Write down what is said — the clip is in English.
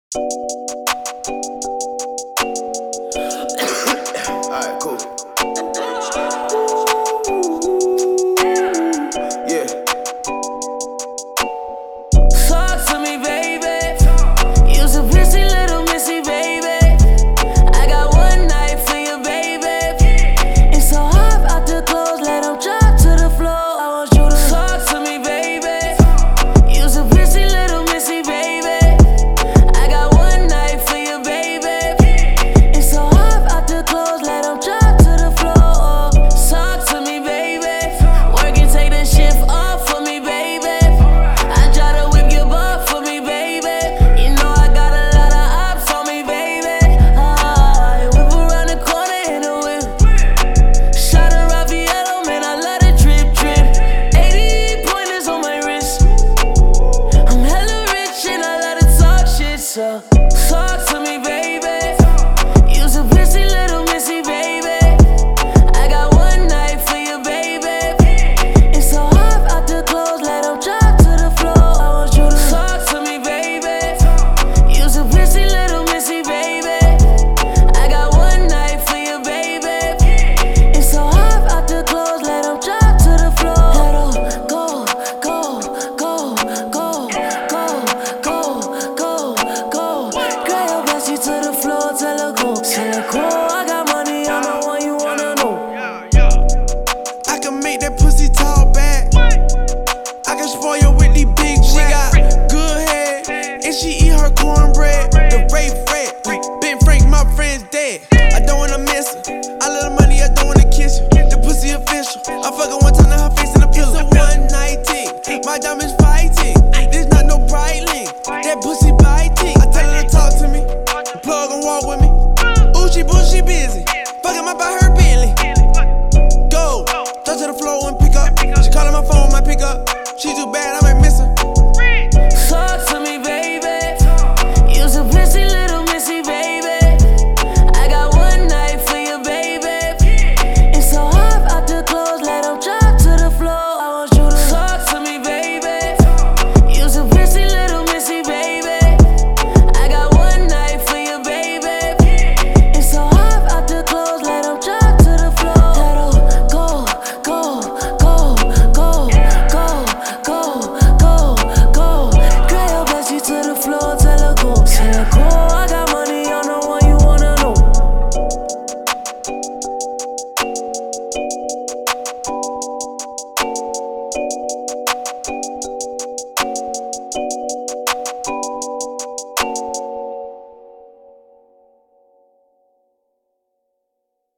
Alright, cool. Yeah. Talk to me, baby. You's a pretty little missy, baby. I got one night for you, baby. It's so hard out the clothes, let them drop to the floor. I want you to talk to me, baby. You's a pretty little missy, baby. I got one night for you, baby. It's so hard out the clothes, let them drop to the floor. Talk to me, baby. Work and take the shift off for me, baby. I try to whip your butt for me, baby. You know I got a lot of ops on me, baby. I whip around the corner in a whip. Shot a Raffaello, man, I let it drip, drip. 80 pointers on my wrist. I'm hella rich and I let it talk shit, so talk to me, baby. You's a pretty little missy, baby. I got one night for you, baby. It's so hard out the clothes, let them drop to the floor. I want you to talk to me, baby. You's a pretty little missy, baby. I got one night for you, baby. It's so hard out the clothes, let them drop to the floor. Let 'em go, go, go, go, go, go, go, go. Grab your bestie to the floor, tell her go. Tell her go, I got money, I'm the one you wanna know. I can make that pussy talk back. I can spoil you with these big. She got good head and she eat her cornbread. The rape